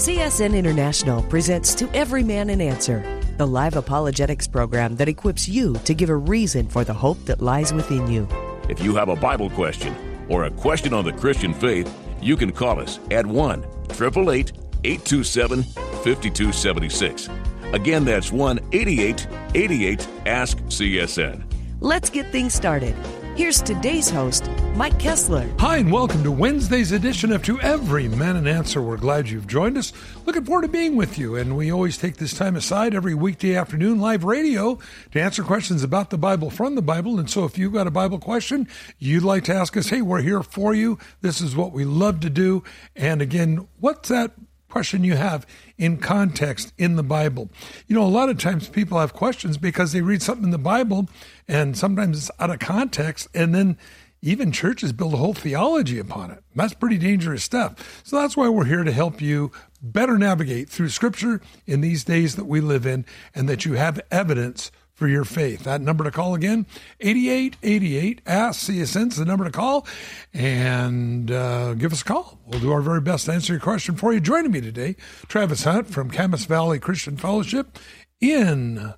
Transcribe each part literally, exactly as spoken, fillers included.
C S N International presents To Every Man an Answer, the live apologetics program that equips you to give a reason for the hope that lies within you. If you have a Bible question or a question on the Christian faith, you can call us at one eight eight eight, eight two seven, five two seven six. Again, that's one eight eight eight eight, ask C S N. Let's get things started. Here's today's host, Mike Kessler. Hi, and welcome to Wednesday's edition of To Every Man an Answer. We're glad you've joined us. Looking forward to being with you. And we always take this time aside every weekday afternoon, live radio, to answer questions about the Bible from the Bible. And so if you've got a Bible question you'd like to ask us, hey, we're here for you. This is what we love to do. And again, what's that question you have in context in the Bible? You know, a lot of times people have questions because they read something in the Bible and sometimes it's out of context, and then even churches build a whole theology upon it. That's pretty dangerous stuff. So that's why we're here to help you better navigate through Scripture in these days that we live in, and that you have evidence for your faith. That number to call again, eight eight eight eight, ask C S N is the number to call, and uh, give us a call. We'll do our very best to answer your question for you. Joining me today, Travis Hunt from Camas Valley Christian Fellowship in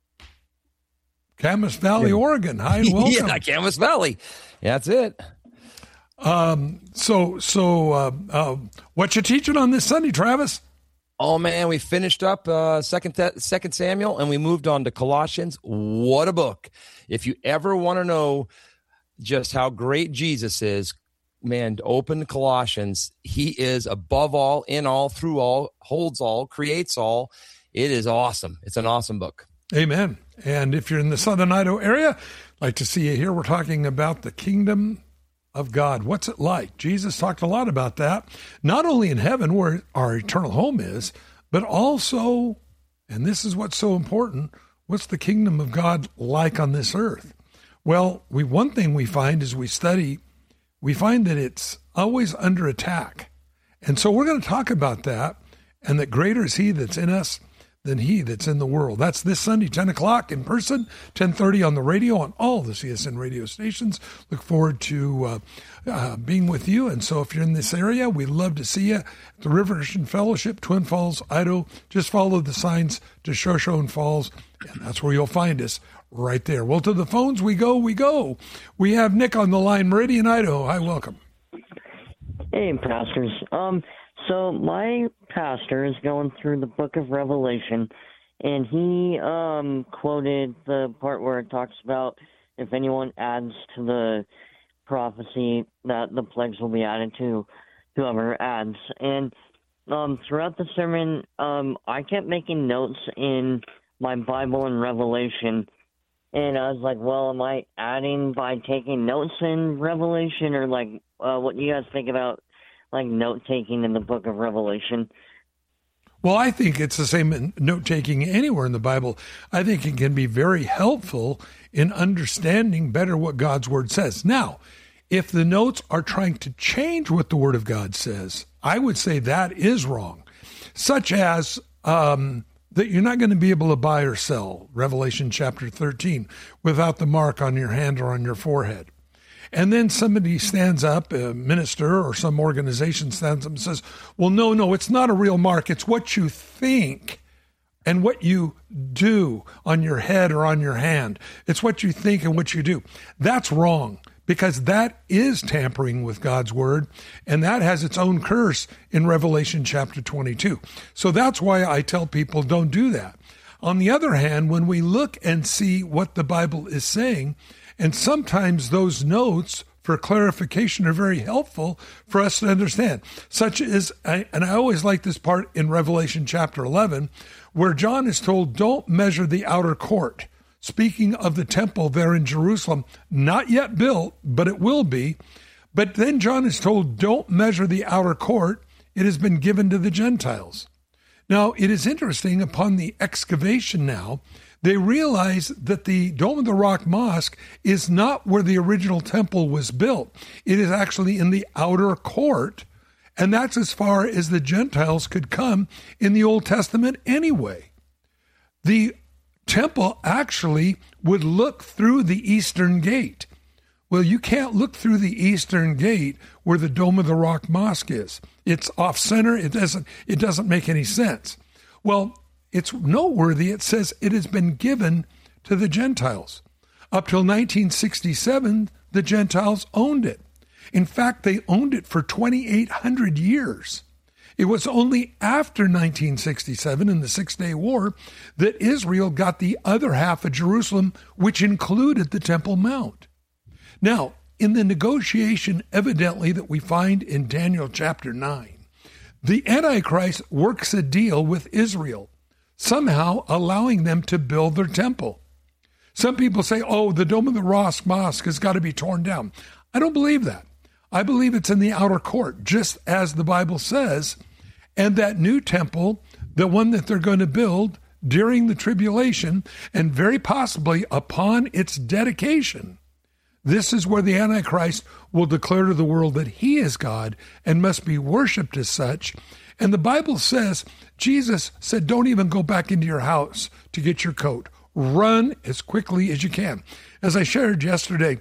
Camas Valley, yeah. Oregon. Hi, and welcome. Yeah, Camas Valley. Yeah, that's it. Um. So, so uh, uh, what you teaching on this Sunday, Travis? Oh, man, we finished up uh, second, second Samuel, and we moved on to Colossians. What a book. If you ever want to know just how great Jesus is, man, open Colossians. He is above all, in all, through all, holds all, creates all. It is awesome. It's an awesome book. Amen. And if you're in the Southern Idaho area, I'd like to see you here. We're talking about the kingdom of God. What's it like? Jesus talked a lot about that, not only in heaven where our eternal home is, but also, and this is what's so important, what's the kingdom of God like on this earth? Well, we one thing we find as we study, we find that it's always under attack. And so we're going to talk about that, and that greater is he that's in us than he that's in the world. That's this Sunday, ten o'clock in person, ten thirty on the radio, on all the C S N radio stations. Look forward to uh, uh, being with you. And so if you're in this area, we'd love to see you at the River Christian Fellowship, Twin Falls, Idaho. Just follow the signs to Shoshone Falls, and that's where you'll find us, right there. Well, to the phones we go, we go. We have Nick on the line, Meridian, Idaho. Hi, welcome. Hey, pastors. Um, so my pastor is going through the book of Revelation, and he um, quoted the part where it talks about if anyone adds to the prophecy that the plagues will be added to whoever adds. And um, throughout the sermon, um, I kept making notes in my Bible in Revelation, and I was like, well, am I adding by taking notes in Revelation, or like uh, what do you guys think about like note-taking in the book of Revelation? Well, I think it's the same in note-taking anywhere in the Bible. I think it can be very helpful in understanding better what God's Word says. Now, if the notes are trying to change what the Word of God says, I would say that is wrong, such as um, that you're not going to be able to buy or sell, Revelation chapter thirteen, without the mark on your hand or on your forehead. And then somebody stands up, a minister or some organization stands up and says, well, no, no, it's not a real mark. It's what you think and what you do on your head or on your hand. It's what you think and what you do. That's wrong, because that is tampering with God's word, and that has its own curse in Revelation chapter twenty-two. So that's why I tell people don't do that. On the other hand, when we look and see what the Bible is saying, and sometimes those notes for clarification are very helpful for us to understand, such as, and I always like this part in Revelation chapter eleven, where John is told, don't measure the outer court. Speaking of the temple there in Jerusalem, not yet built, but it will be. But then John is told, don't measure the outer court. It has been given to the Gentiles. Now, it is interesting, upon the excavation now, they realize that the Dome of the Rock Mosque is not where the original temple was built. It is actually in the outer court, and that's as far as the Gentiles could come in the Old Testament anyway. The temple actually would look through the eastern gate. Well, you can't look through the eastern gate where the Dome of the Rock Mosque is. It's off center. It doesn't, it doesn't make any sense. Well, it's noteworthy. It says it has been given to the Gentiles. Up till nineteen sixty-seven, the Gentiles owned it. In fact, they owned it for twenty-eight hundred years. It was only after nineteen sixty-seven, in the Six-Day War, that Israel got the other half of Jerusalem, which included the Temple Mount. Now, in the negotiation, evidently, that we find in Daniel chapter nine, the Antichrist works a deal with Israel, somehow allowing them to build their temple. Some people say, oh, the Dome of the Rock Mosque has got to be torn down. I don't believe that. I believe it's in the outer court, just as the Bible says, and that new temple, the one that they're going to build during the tribulation, and very possibly upon its dedication, this is where the Antichrist will declare to the world that he is God and must be worshiped as such. And the Bible says, Jesus said, don't even go back into your house to get your coat. Run as quickly as you can. As I shared yesterday,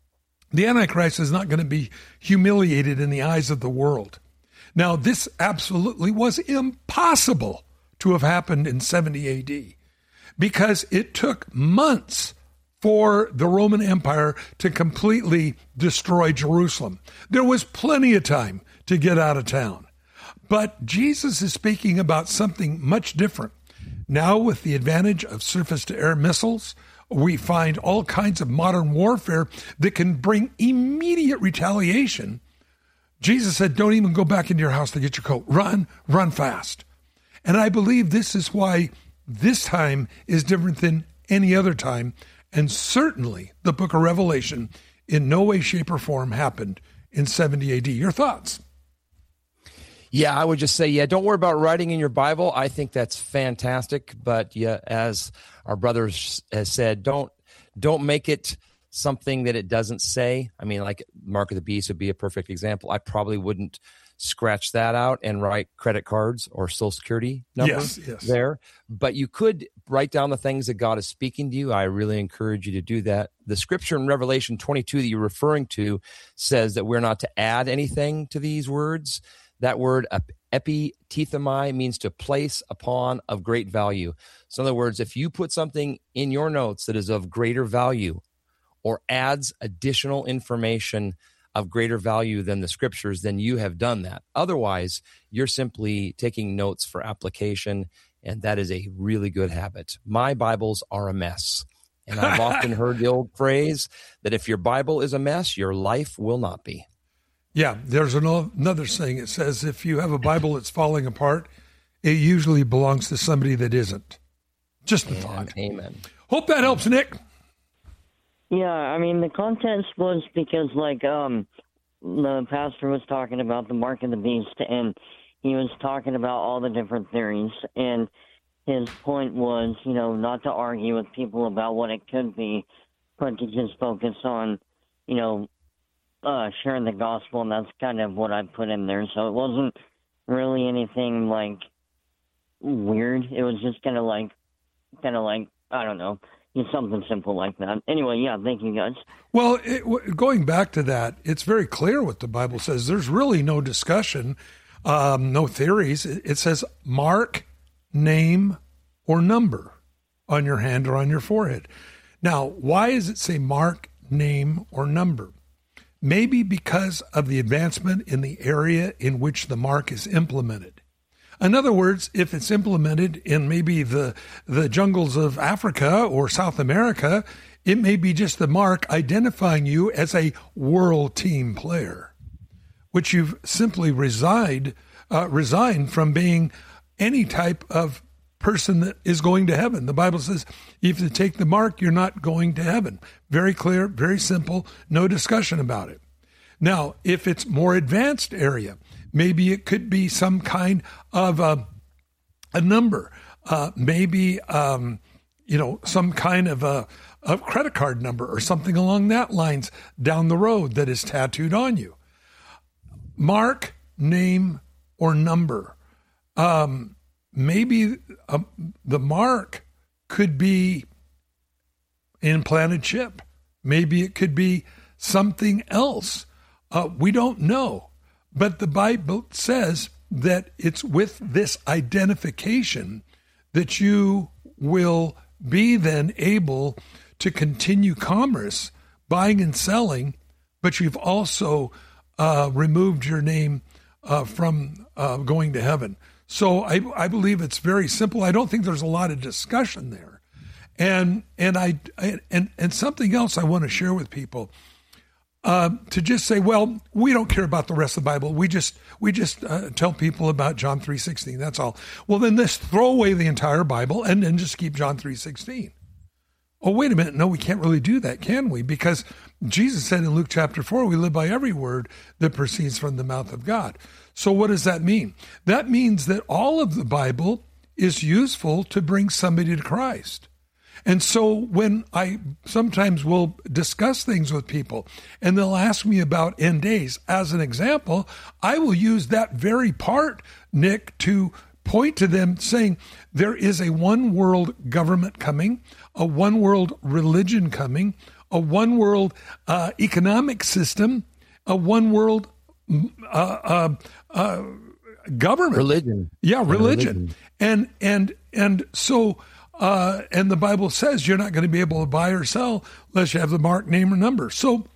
the Antichrist is not going to be humiliated in the eyes of the world. Now, this absolutely was impossible to have happened in seventy A D because it took months for the Roman Empire to completely destroy Jerusalem. There was plenty of time to get out of town. But Jesus is speaking about something much different. Now, with the advantage of surface-to-air missiles, we find all kinds of modern warfare that can bring immediate retaliation. Jesus said, don't even go back into your house to get your coat. Run, run fast. And I believe this is why this time is different than any other time. And certainly the book of Revelation in no way, shape, or form happened in seventy A D. Your thoughts? Yeah, I would just say, yeah, don't worry about writing in your Bible. I think that's fantastic. But yeah, as our brother has said, don't don't make it something that it doesn't say. I mean, like Mark of the Beast would be a perfect example. I probably wouldn't scratch that out and write credit cards or social security number yes, yes. there. But you could write down the things that God is speaking to you. I really encourage you to do that. The scripture in Revelation twenty-two that you're referring to says that we're not to add anything to these words. That word epitethemai means to place upon of great value. So in other words, if you put something in your notes that is of greater value or adds additional information of greater value than the scriptures, then you have done that. Otherwise, you're simply taking notes for application, and that is a really good habit. My Bibles are a mess. And I've often heard the old phrase that if your Bible is a mess, your life will not be. Yeah, there's another saying. It says if you have a Bible that's falling apart, it usually belongs to somebody that isn't. Just a thought. Amen. Hope that helps, Nick. Yeah, I mean, the context was because, like, um, the pastor was talking about the mark of the beast, and he was talking about all the different theories, and his point was, you know, not to argue with people about what it could be, but to just focus on, you know, uh, sharing the gospel, and that's kind of what I put in there. So it wasn't really anything, like, weird. It was just kind of like, kind of like, I don't know, just something simple like that. Anyway, yeah, thank you, guys. Well, it, w- going back to that, it's very clear what the Bible says. There's really no discussion, um, no theories. It, it says mark, name, or number on your hand or on your forehead. Now, why does it say mark, name, or number? Maybe because of the advancement in the area in which the mark is implemented. In other words, if it's implemented in maybe the the jungles of Africa or South America, it may be just the mark identifying you as a world team player, which you've simply resigned, uh, resigned from being any type of person that is going to heaven. The Bible says if you take the mark, you're not going to heaven. Very clear, very simple, no discussion about it. Now, if it's more advanced area, maybe it could be some kind of a, a number, uh, maybe, um, you know, some kind of a, a credit card number or something along that lines down the road that is tattooed on you. Mark, name, or number. Um, maybe uh, the mark could be an implanted chip. Maybe it could be something else. Uh, we don't know. But the Bible says that it's with this identification that you will be then able to continue commerce, buying and selling, but you've also uh, removed your name uh, from uh, going to heaven. So I, I believe it's very simple. I don't think there's a lot of discussion there. And and I and and something else I want to share with people, uh, to just say, well, we don't care about the rest of the Bible. We just we just uh, tell people about John three sixteen. That's all. Well, then let's throw away the entire Bible and then just keep John three sixteen. Oh, wait a minute. No, we can't really do that, can we? Because Jesus said in Luke chapter four, we live by every word that proceeds from the mouth of God. So what does that mean? That means that all of the Bible is useful to bring somebody to Christ. And so when I sometimes will discuss things with people and they'll ask me about end days, as an example, I will use that very part, Nick, to point to them saying there is a one world government coming, a one world religion coming, a one world uh, economic system, a one world uh, uh, uh, government. Religion. Yeah, religion. religion. And, and, and so... Uh, and the Bible says you're not going to be able to buy or sell unless you have the mark, name, or number. So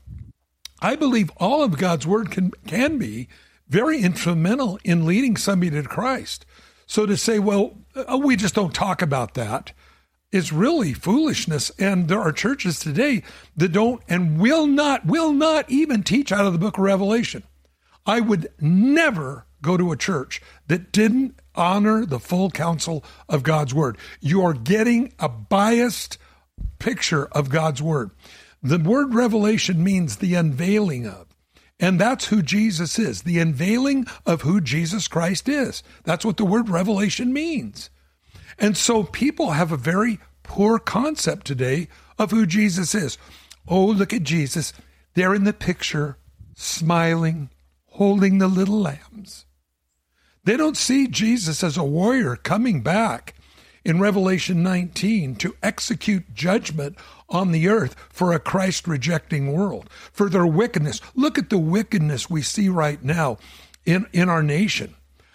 I believe all of God's word can can be very instrumental in leading somebody to Christ. So to say, well, uh, we just don't talk about that is really foolishness. And there are churches today that don't and will not, will not even teach out of the book of Revelation. I would never go to a church that didn't honor the full counsel of God's word. You are getting a biased picture of God's word. The word revelation means the unveiling of, and that's who Jesus is, the unveiling of who Jesus Christ is. That's what the word revelation means. And so people have a very poor concept today of who Jesus is. Oh, look at Jesus. There in the picture, smiling, holding the little lambs. They don't see Jesus as a warrior coming back in Revelation nineteen to execute judgment on the earth for a Christ-rejecting world, for their wickedness. Look at the wickedness we see right now in, in our nation.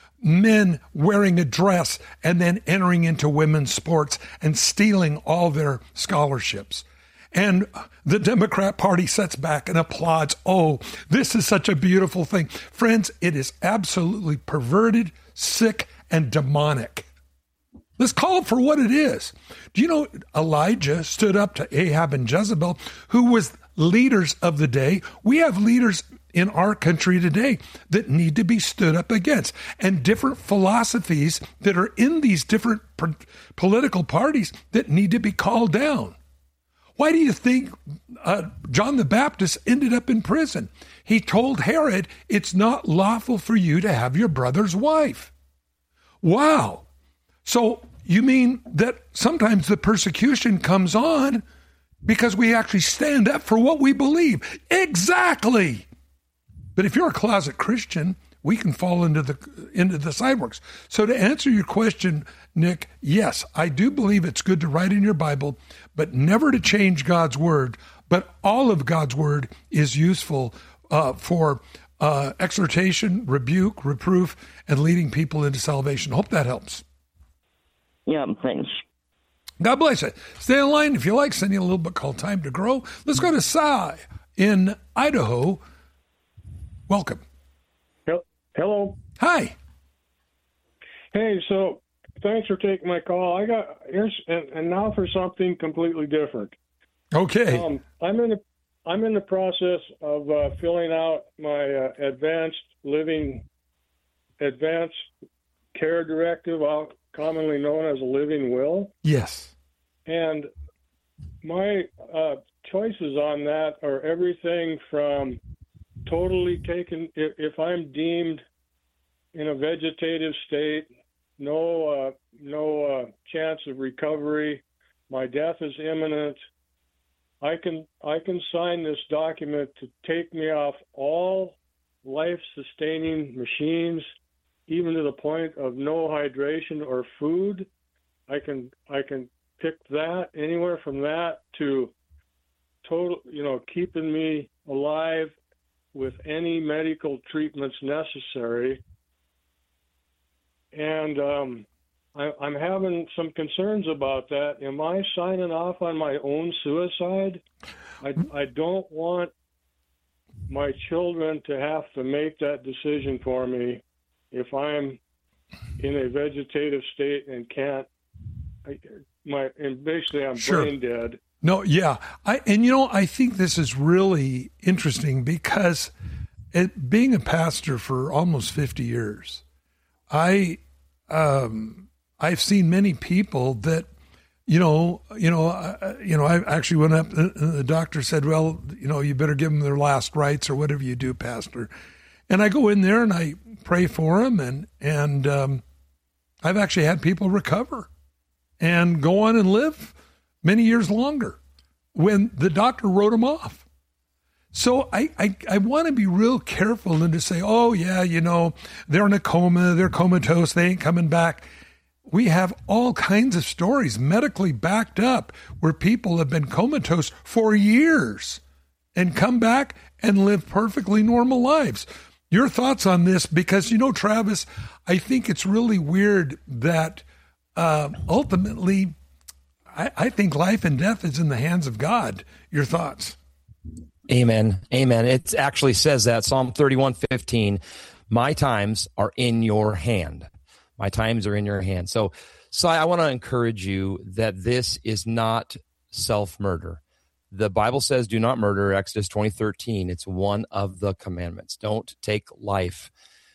Men wearing a dress and then entering into women's sports and stealing all their scholarships. And the Democrat Party sits back and applauds. Oh, this is such a beautiful thing. Friends, it is absolutely perverted, sick, and demonic. Let's call it for what it is. Do you know Elijah stood up to Ahab and Jezebel, who was leaders of the day? We have leaders in our country today that need to be stood up against, and different philosophies that are in these different po- political parties that need to be called down. Why do you think uh, John the Baptist ended up in prison? He told Herod, it's not lawful for you to have your brother's wife. Wow. So you mean that sometimes the persecution comes on because we actually stand up for what we believe? Exactly. But if you're a closet Christian, we can fall into the into the sidewalks. So to answer your question, Nick, yes, I do believe it's good to write in your Bible, but never to change God's word. But all of God's word is useful uh, for uh, exhortation, rebuke, reproof, and leading people into salvation. Hope that helps. Yeah, thanks. God bless you. Stay in line. If you like, send you a little book called Time to Grow. Let's go to Cy in Idaho. Welcome. Hello. Hi. Hey, so thanks for taking my call. I got here's and, and now for something completely different. Okay. Um, I'm in the I'm in the process of uh, filling out my uh, advanced living advanced care directive, uh, commonly known as a living will. Yes. And my uh, choices on that are everything from totally taken, if, if I'm deemed in a vegetative state, no uh, no uh, chance of recovery, my death is imminent, I can I can sign this document to take me off all life-sustaining machines, even to the point of no hydration or food. I can I can pick that anywhere from that to total, you know, keeping me alive with any medical treatments necessary. And um, I, I'm having some concerns about that. Am I signing off on my own suicide? I, I don't want my children to have to make that decision for me if I'm in a vegetative state and can't. I, my and basically I'm Sure. brain dead. No, yeah. I and you know, I think this is really interesting because it, being a pastor for almost fifty years, I um I've seen many people that you know, you know, uh, you know, I actually went up and the doctor said, "Well, you know, you better give them their last rites or whatever you do, pastor." And I go in there and I pray for them and and um I've actually had people recover and go on and live many years longer when the doctor wrote them off. So I, I, I want to be real careful and to say, oh, yeah, you know, they're in a coma, they're comatose, they ain't coming back. We have all kinds of stories medically backed up where people have been comatose for years and come back and live perfectly normal lives. Your thoughts on this? Because, you know, Travis, I think it's really weird that uh, ultimately I, I think life and death is in the hands of God. Your thoughts? Amen. Amen. It actually says that, Psalm thirty-one fifteen, my times are in your hand. My times are in your hand. So, so I want to encourage you that this is not self-murder. The Bible says do not murder, Exodus twenty thirteen. It's one of the commandments. Don't take life.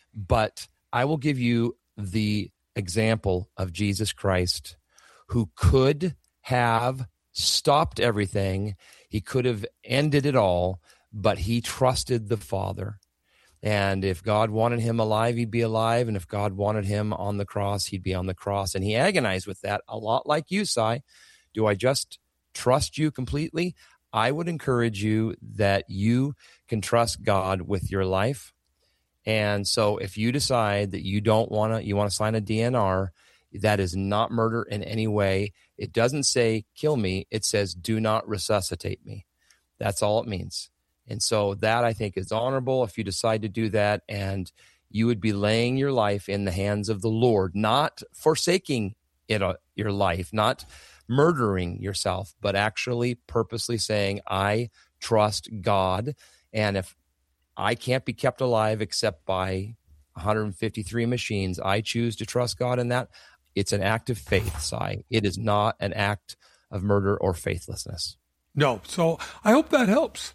But I will give you the example of Jesus Christ, who could have stopped everything. He could have ended it all, but he trusted the Father. And if God wanted him alive, he'd be alive. And if God wanted him on the cross, he'd be on the cross. And he agonized with that, a lot like you, Si. Do I just trust you completely? I would encourage you that you can trust God with your life. And so if you decide that you don't want to, you want to sign a D N R, that is not murder in any way. It doesn't say kill me. It says do not resuscitate me. That's all it means. And so that, I think, is honorable if you decide to do that. And you would be laying your life in the hands of the Lord, not forsaking it, uh, your life, not murdering yourself, but actually purposely saying, I trust God. And if I can't be kept alive except by one hundred fifty-three machines, I choose to trust God in that. It's an act of faith, Si. It is not an act of murder or faithlessness. No. So I hope that helps.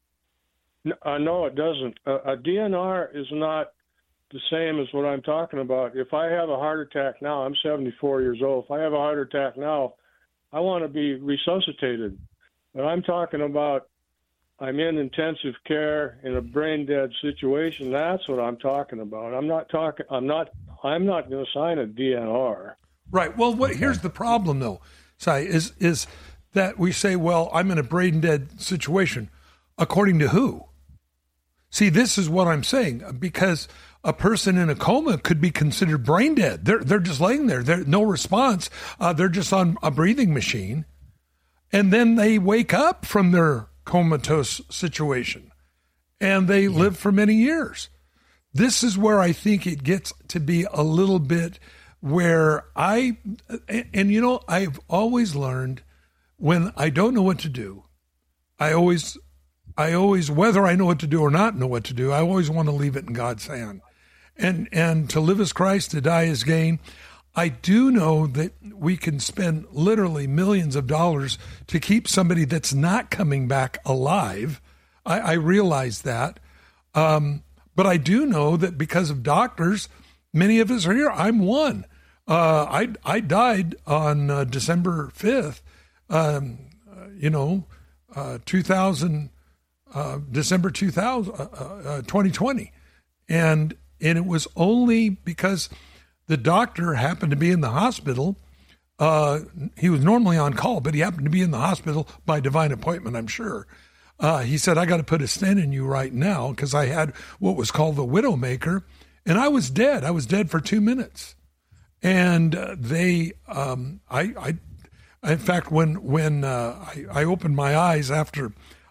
No, uh, no it doesn't. Uh, a D N R is not the same as what I'm talking about. If I have a heart attack now, I'm seventy-four years old. If I have a heart attack now, I want to be resuscitated. But I'm talking about I'm in intensive care in a brain dead situation. That's what I'm talking about. I'm not talking. I'm not. I'm not going to sign a D N R. Right. Well, what, here's the problem, though, Si, is is that we say, well, I'm in a brain dead situation. According to who? See, this is what I'm saying, because a person in a coma could be considered brain dead. They're they're just laying there. They're no response. Uh, they're just on a breathing machine, and then they wake up from their comatose situation, and they yeah. live for many years. This is where I think it gets to be a little bit where I, and, and you know, I've always learned when I don't know what to do, I always, I always, whether I know what to do or not know what to do, I always want to leave it in God's hand. And, and to live as Christ, to die as gain. I do know that we can spend literally millions of dollars to keep somebody that's not coming back alive. I, I realize that. Um, But I do know that because of doctors, many of us are here. I'm one. Uh, I I died on uh, December fifth, um, uh, you know, uh, two thousand, uh, December two thousand, uh, uh, twenty twenty. And, and it was only because the doctor happened to be in the hospital. Uh, he was normally on call, but he happened to be in the hospital by divine appointment, I'm sure. Uh, he said, I got to put a stent in you right now because I had what was called the Widowmaker, and I was dead. I was dead for two minutes. And uh, they, um, I, I, in fact, when when uh, I, I opened my eyes after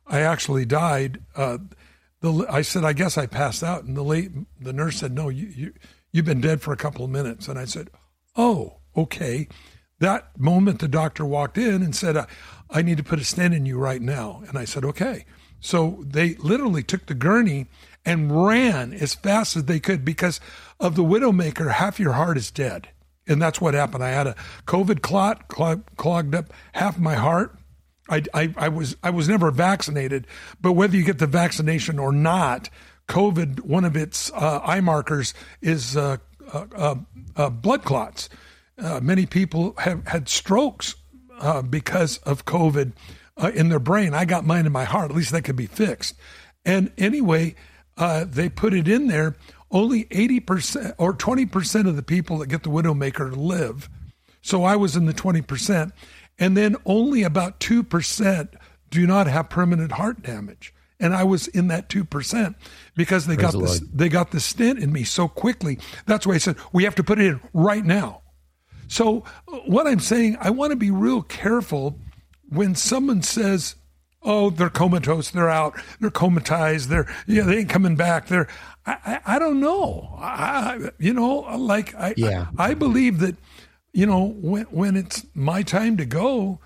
I actually died, uh, the I said, I guess I passed out. And the late, the nurse said, no, you, you, you've been dead for a couple of minutes. And I said, oh, okay. That moment, the doctor walked in and said, I, I need to put a stent in you right now. And I said, okay. So they literally took the gurney and ran as fast as they could because of the Widowmaker. Half your heart is dead. And that's what happened. I had a COVID clot clog, clogged up half my heart. I, I, I was I was never vaccinated, but whether you get the vaccination or not, COVID, one of its uh, eye markers is uh, uh, uh, uh, blood clots. Uh, many people have had strokes uh, because of COVID uh, in their brain. I got mine in my heart. At least that could be fixed. And anyway, uh, they put it in there. Only eighty percent or twenty percent of the people that get the Widowmaker live. So I was in the twenty percent. And then only about two percent do not have permanent heart damage. And I was in that two percent because they Praise got this, they got the stent in me so quickly. That's why I said, we have to put it in right now. So what I'm saying, I want to be real careful when someone says, oh, they're comatose, they're out, they're comatized, they're, yeah, they ain't coming back. They're, I, I, I don't know. I, you know, like I, yeah. I, I believe that, you know, when when it's my time to go,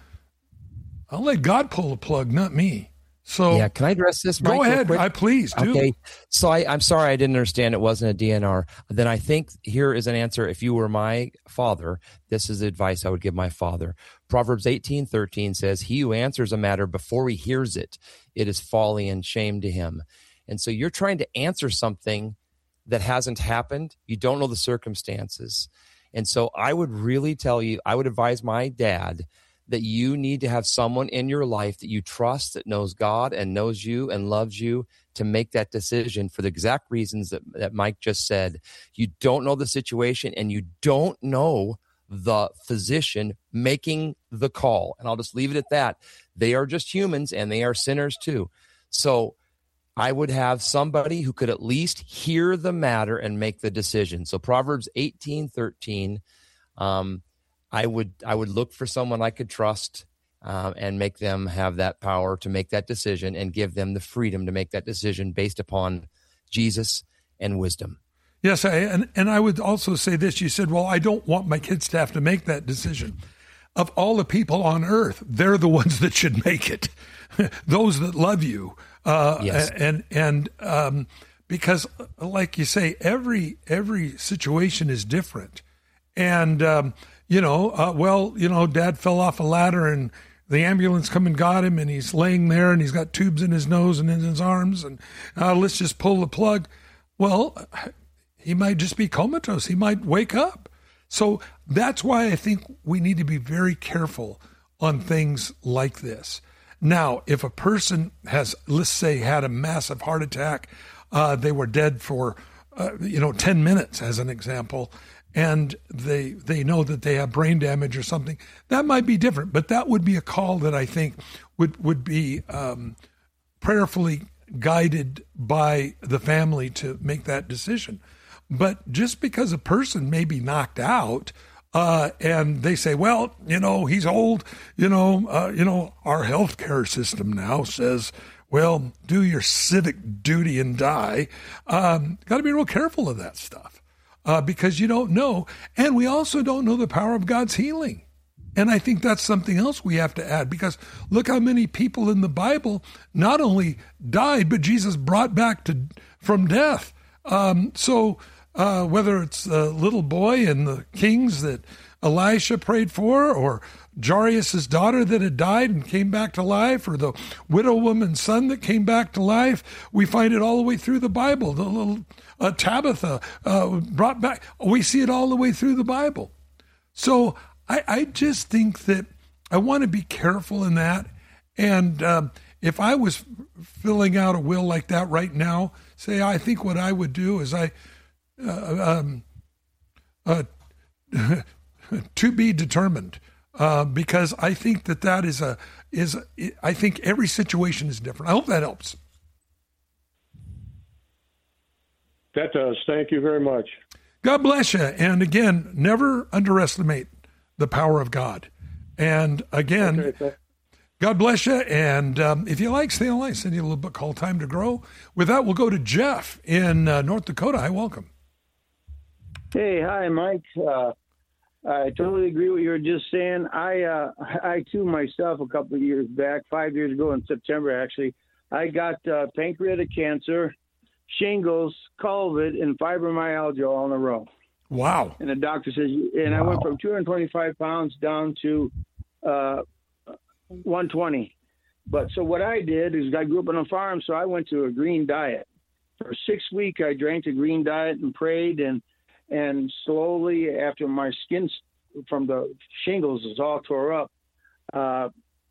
I'll let God pull the plug, not me. So yeah, can I address this, Mike? Go ahead. I please do. Okay. So I, I'm sorry I didn't understand it wasn't a D N R. Then I think here is an answer. If you were my father, this is the advice I would give my father. Proverbs eighteen thirteen says, he who answers a matter before he hears it, it is folly and shame to him. And so you're trying to answer something that hasn't happened. You don't know the circumstances. And so I would really tell you, I would advise my dad that you need to have someone in your life that you trust, that knows God and knows you and loves you, to make that decision for the exact reasons that, that Mike just said. You don't know the situation and you don't know the physician making the call. And I'll just leave it at that. They are just humans and they are sinners too. So I would have somebody who could at least hear the matter and make the decision. So Proverbs eighteen thirteen, um, I would I would look for someone I could trust um, and make them have that power to make that decision and give them the freedom to make that decision based upon Jesus and wisdom. Yes, I, and, and I would also say this. You said, well, I don't want my kids to have to make that decision. Of all the people on earth, they're the ones that should make it. Those that love you. Uh, yes. And, and um, because, like you say, every every situation is different. And, um, you know, uh, well, you know, Dad fell off a ladder and the ambulance come and got him and he's laying there and he's got tubes in his nose and in his arms and uh, let's just pull the plug. Well, he might just be comatose. He might wake up. So that's why I think we need to be very careful on things like this. Now, if a person has, let's say, had a massive heart attack, uh, they were dead for, uh, you know, ten minutes as an example, and they they know that they have brain damage or something, that might be different. But that would be a call that I think would, would be um, prayerfully guided by the family to make that decision. But just because a person may be knocked out, Uh, and they say, well, you know, he's old, you know, uh, you know, our healthcare system now says, well, do your civic duty and die. Um, got to be real careful of that stuff uh, because you don't know. And we also don't know the power of God's healing. And I think that's something else we have to add because look how many people in the Bible not only died, but Jesus brought back to from death. Um, so, Uh, whether it's the little boy and the kings that Elisha prayed for, or Jairus' daughter that had died and came back to life, or the widow woman's son that came back to life, we find it all the way through the Bible. The little uh, Tabitha uh, brought back, we see it all the way through the Bible. So I, I just think that I want to be careful in that. And um, if I was filling out a will like that right now, say, I think what I would do is I, Uh, um, uh, to be determined, uh, because I think that that is a is a, I think every situation is different. I hope that helps. That does. Thank you very much. God bless you. And again, never underestimate the power of God. And again, okay, God bless you. And um, if you like, stay on line. Send you a little book called Time to Grow. With that, we'll go to Jeff in uh, North Dakota. Hi, welcome. Hey, hi, Mike. Uh, I totally agree with what you were just saying. I, uh, I too, myself, a couple of years back, five years ago in September, actually, I got uh, pancreatic cancer, shingles, COVID, and fibromyalgia all in a row. Wow. And the doctor says, and I wow. went from two hundred twenty-five pounds down to uh, one twenty. But so what I did is I grew up on a farm, so I went to a green diet. For six weeks, I drank a green diet and prayed, and and slowly, after my skin from the shingles was all tore up, uh,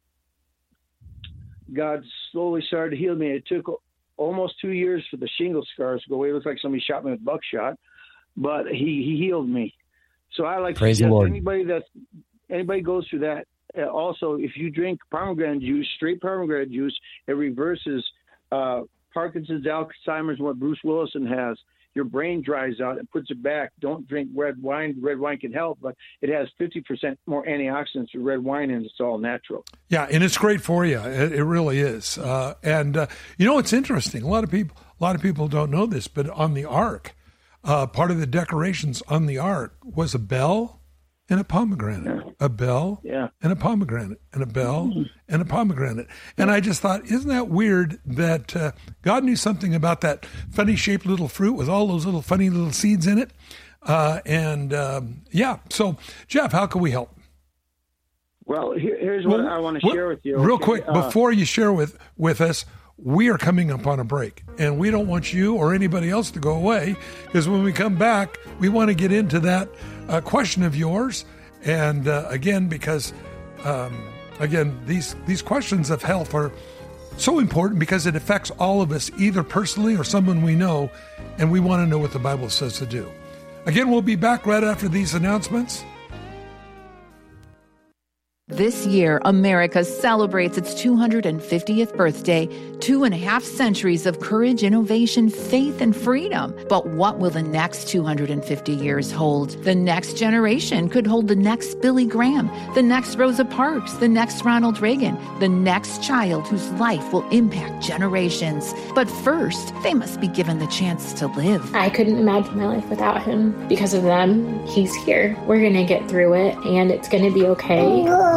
God slowly started to heal me. It took almost two years for the shingle scars to go away. It looked like somebody shot me with buckshot, but he, he healed me. So I like Praise to the suggest Lord. anybody that anybody goes through that. Uh, also, if you drink pomegranate juice, straight pomegranate juice, it reverses uh, Parkinson's, Alzheimer's, and what Bruce Willison has. Your brain dries out and puts it back. Don't drink red wine. Red wine can help, but it has fifty percent more antioxidants than red wine, and it's all natural. Yeah, and it's great for you. It, it really is. Uh, and uh, you know, it's interesting. A lot of people, a lot of people don't know this, but on the Ark, uh, part of the decorations on the Ark was a bell and a pomegranate, yeah. a bell yeah. and a pomegranate, and a bell mm-hmm. and a pomegranate. And I just thought, isn't that weird that uh, God knew something about that funny-shaped little fruit with all those little funny little seeds in it? Uh, and um, yeah, so Jeff, how can we help? Well, here, here's what well, I want to well, share with you. Real okay? quick, uh, before you share with, with us, we are coming up on a break, and we don't want you or anybody else to go away, because when we come back, we want to get into that uh, question of yours. And uh, again, because um, again, these these questions of health are so important because it affects all of us, either personally or someone we know, and we want to know what the Bible says to do. Again, we'll be back right after these announcements. This year, America celebrates its two hundred fiftieth birthday, two and a half centuries of courage, innovation, faith, and freedom. But what will the next two hundred fifty years hold? The next generation could hold the next Billy Graham, the next Rosa Parks, the next Ronald Reagan, the next child whose life will impact generations. But first, they must be given the chance to live. I couldn't imagine my life without him. Because of them, he's here. We're going to get through it, and it's going to be okay.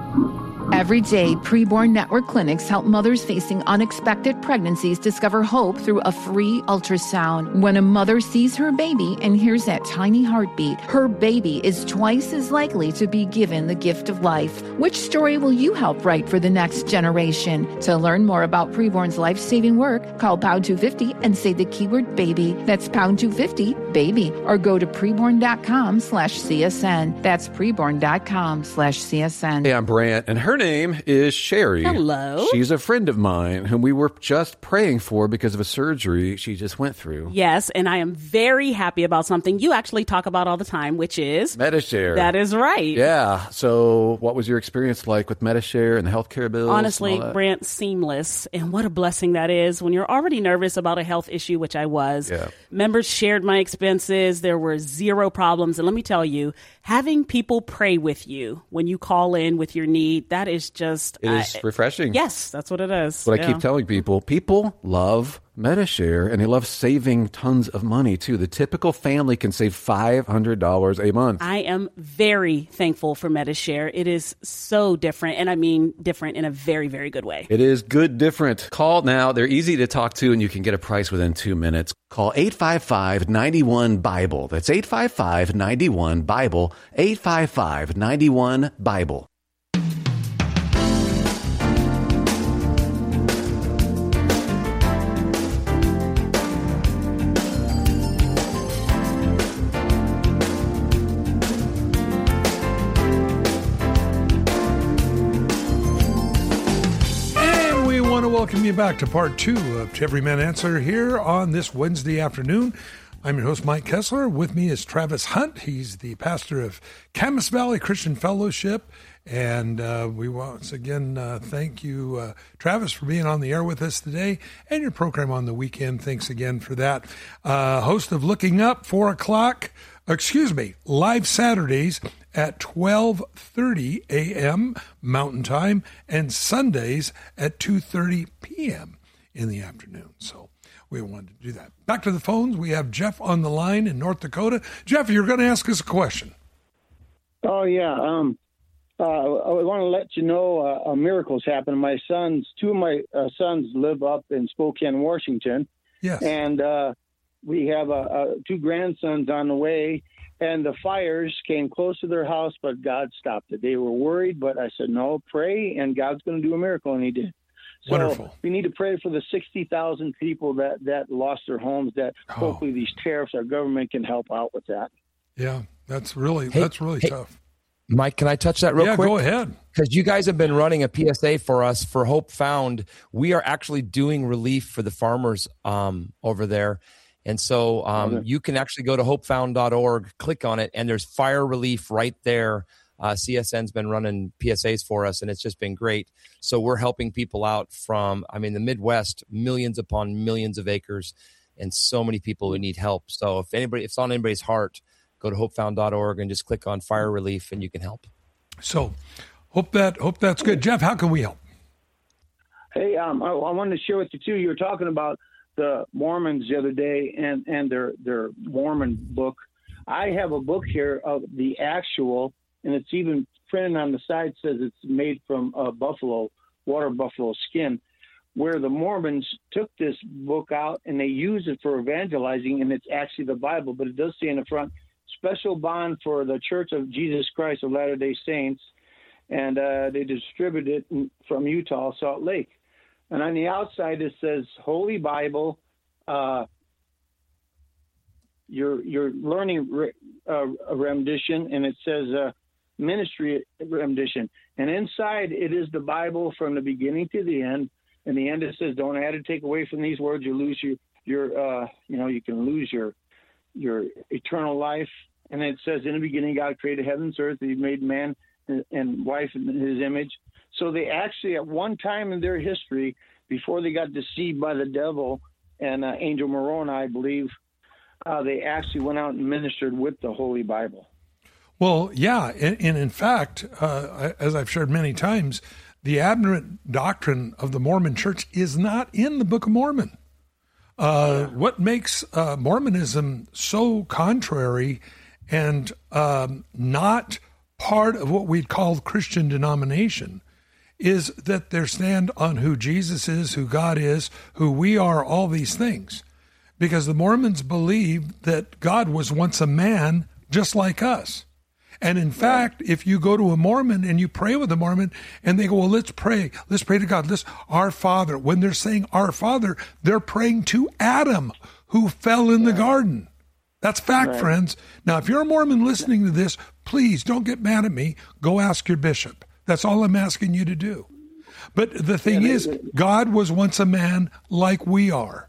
Every day, Preborn Network clinics help mothers facing unexpected pregnancies discover hope through a free ultrasound. When a mother sees her baby and hears that tiny heartbeat, her baby is twice as likely to be given the gift of life. Which story will you help write for the next generation? To learn more about Preborn's life-saving work, call pound two fifty and say the keyword baby. That's pound two fifty, baby. Or go to preborn.com slash CSN. That's preborn.com slash CSN. Hey, I'm Brant, and her name is Sherry. Hello. She's a friend of mine whom we were just praying for because of a surgery she just went through. Yes, and I am very happy about something you actually talk about all the time, which is Medi-Share. That is right. Yeah. So what was your experience like with Medi-Share and the healthcare bills? Honestly, Brant, seamless. And what a blessing that is when you're already nervous about a health issue, which I was. Yeah. Members shared my expenses. There were zero problems. And let me tell you, having people pray with you when you call in with your need, that is just... It is I, refreshing. Yes, that's what it is. What yeah. I keep telling people, people love Medi-Share, and they love saving tons of money, too. The typical family can save five hundred dollars a month. I am very thankful for Medi-Share. It is so different, and I mean different in a very, very good way. It is good different. Call now. They're easy to talk to, and you can get a price within two minutes. Call eight five five, nine one, BIBLE. That's eight five five, nine one, BIBLE, eight five five, nine one, BIBLE. Welcome you back to part two of To Every Man Answer here on this Wednesday afternoon. I'm your host, Mike Kessler. With me is Travis Hunt. He's the pastor of Camas Valley Christian Fellowship. And uh, we once again uh, thank you, uh, Travis, for being on the air with us today and your program on the weekend. Thanks again for that. Uh, host of Looking Up, four o'clock excuse me, live Saturdays at twelve thirty a.m. Mountain Time and Sundays at two thirty p.m. in the afternoon. So we wanted to do that. Back to the phones. We have Jeff on the line in North Dakota. Jeff, you're going to ask us a question. Oh, yeah. Um, uh, I want to let you know uh, a miracle's happened. My sons, two of my uh, sons live up in Spokane, Washington. Yes. And uh, we have uh, uh, two grandsons on the way, and the fires came close to their house, but God stopped it. They were worried, but I said, no, pray, and God's going to do a miracle, and he did. So Wonderful. We need to pray for the sixty thousand people that, that lost their homes, that Oh. hopefully these tariffs, our government can help out with that. Yeah, that's really Hey, that's really hey, tough. Mike, can I touch that real yeah, quick? go ahead. Because you guys have been running a P S A for us for Hope Found. We are actually doing relief for the farmers um, over there. And so um, Okay. you can actually go to hope found dot org, click on it, and there's fire relief right there. Uh, C S N's been running P S As for us, and it's just been great. So we're helping people out from, I mean, the Midwest, millions upon millions of acres, and so many people who need help. So if anybody, if it's on anybody's heart, go to hope found dot org and just click on fire relief, and you can help. So hope that hope that's good. Jeff, how can we help? Hey, um, I, I wanted to share with you too. You were talking about the Mormons the other day and, and their their Mormon book. I have a book here of the actual, and it's even printed on the side. Says it's made from uh, buffalo, water buffalo skin, where the Mormons took this book out and they use it for evangelizing, and it's actually the Bible, but it does say in the front, special bond for the Church of Jesus Christ of Latter-day Saints, and uh, they distribute it in, from Utah, Salt Lake. And on the outside, it says Holy Bible, uh, your your learning re, uh, rendition, and it says uh, ministry rendition. And inside, it is the Bible from the beginning to the end. In the end, it says, "Don't add or take away from these words. You lose your your uh, you know you can lose your your eternal life." And it says, "In the beginning, God created heavens and earth. He made man and wife in His image." So they actually, at one time in their history, before they got deceived by the devil and uh, Angel Moroni, I believe, uh, they actually went out and ministered with the Holy Bible. Well, yeah, and, and in fact, uh, as I've shared many times, the aberrant doctrine of the Mormon Church is not in the Book of Mormon. Uh, yeah. What makes uh, Mormonism so contrary and um, not part of what we'd call Christian denomination is that they stand on who Jesus is, who God is, who we are, all these things. Because the Mormons believe that God was once a man just like us. And in fact, if you go to a Mormon and you pray with a Mormon and they go, well, let's pray, let's pray to God, let's, our Father. When they're saying our Father, they're praying to Adam, who fell in the garden. That's fact, right. Friends. Now, if you're a Mormon listening to this, please don't get mad at me. Go ask your bishop. That's all I'm asking you to do. But the thing yeah, is, God was once a man like we are.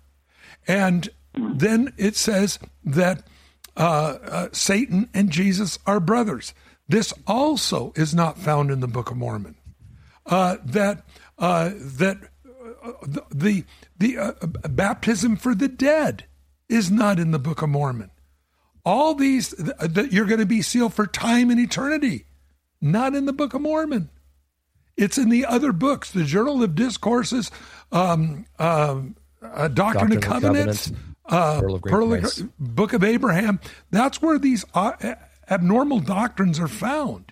And then it says that uh, uh, Satan and Jesus are brothers. This also is not found in the Book of Mormon. Uh, that uh, that uh, the the uh, baptism for the dead is not in the Book of Mormon. All these, that you're going to be sealed for time and eternity, not in the Book of Mormon. It's in the other books, the Journal of Discourses, um, uh, uh, Doctrine, Doctrine and Covenants, uh, Pearl of Pearl of, Book of Abraham. That's where these uh, abnormal doctrines are found.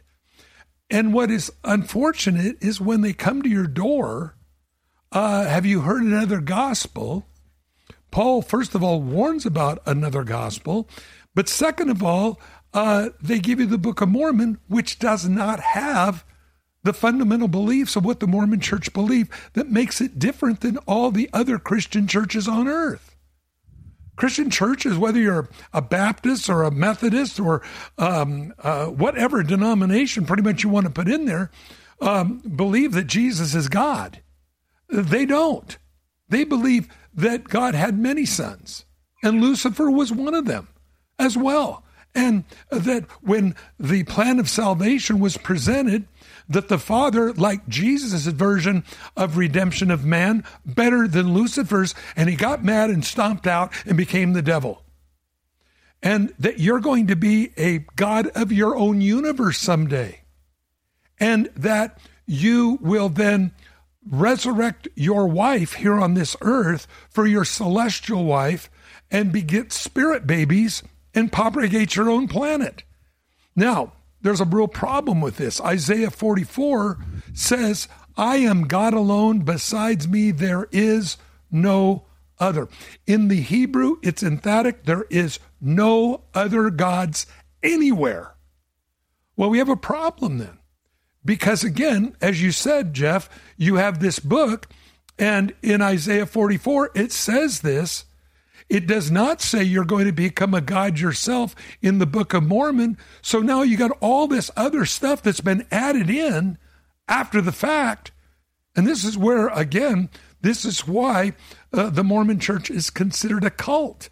And what is unfortunate is when they come to your door, uh, have you heard another gospel? Paul, first of all, warns about another gospel. But second of all, uh, they give you the Book of Mormon, which does not have the fundamental beliefs of what the Mormon Church believe that makes it different than all the other Christian churches on earth. Christian churches, whether you're a Baptist or a Methodist or um, uh, whatever denomination pretty much you want to put in there, um, believe that Jesus is God. They don't. They believe that God had many sons, and Lucifer was one of them as well. And that when the plan of salvation was presented, that the Father liked Jesus' version of redemption of man better than Lucifer's, and he got mad and stomped out and became the devil. and that you're going to be a God of your own universe someday, and that you will then resurrect your wife here on this earth for your celestial wife and beget spirit babies and propagate your own planet. Now, there's a real problem with this. Isaiah forty-four says, I am God alone, besides me there is no other. In the Hebrew, it's emphatic, there is no other gods anywhere. Well, we have a problem then. Because again, as you said, Jeff, you have this book, and in Isaiah forty-four, it says this. It does not say you're going to become a god yourself in the Book of Mormon. So now you got all this other stuff that's been added in after the fact. And this is where, again, this is why uh, the Mormon Church is considered a cult.